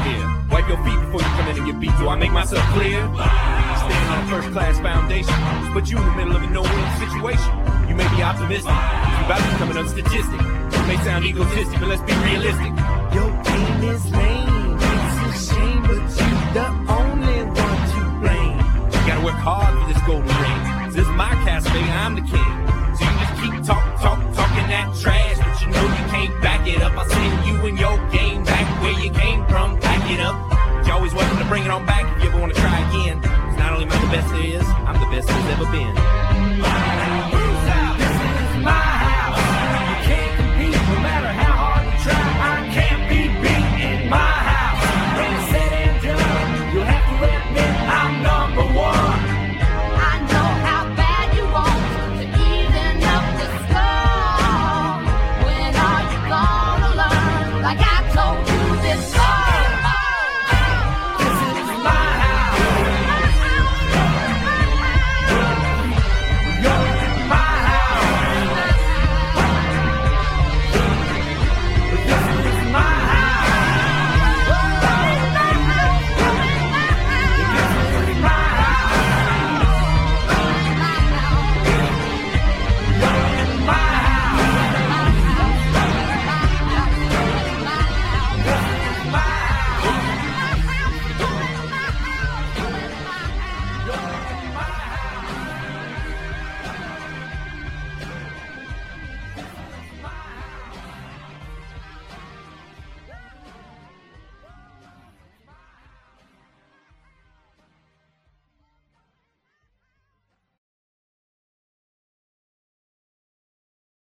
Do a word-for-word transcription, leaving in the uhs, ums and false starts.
here. Wipe your feet before you come in and get beat. Do I make myself clear? Standing on a first-class foundation, just put you in the middle of a no-win situation. You may be optimistic, you about to become another statistic. It may sound egotistic, but let's be realistic. Your game is lame, it's a shame, but you the only one to blame. You gotta work hard for this golden ring. This is my castle, baby, I'm the king. So you just keep talk, talk, talking that trash, but you know you can't back it up. I send you and your game back where you came from, back it up. But you're always welcome to bring it on back if you ever want to try again. Cause not only am I the best there is, I'm the best there's ever been. This is my